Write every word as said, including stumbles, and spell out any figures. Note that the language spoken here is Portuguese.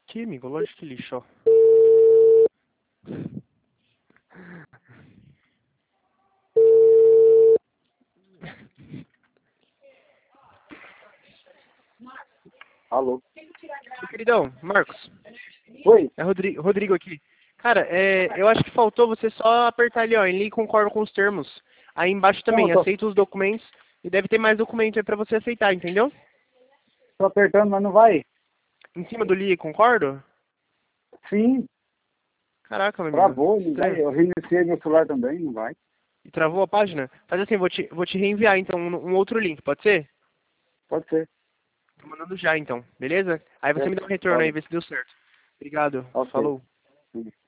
Que amigo, lógico que lixo, ó. Alô? Meu queridão, Marcos, Oi? é Rodrigo, Rodrigo aqui. Cara, é, eu acho que faltou você só apertar ali, ó, em link concordo com os termos. Aí embaixo Não, eu também, tô, aceita os documentos. E deve ter mais documento aí pra você aceitar, entendeu? tô apertando, mas não vai. Em cima do li, concordo? Sim, Caraca, meu amigo, travou, não vai. estranho. Eu reiniciei meu celular também, não vai. E travou a página? Faz assim, vou te, vou te reenviar então um, um outro link, pode ser? Pode ser. Tô mandando já então, beleza? Aí você É, me dá um retorno tá aí, bom. vê se deu certo. Obrigado, Ok. falou.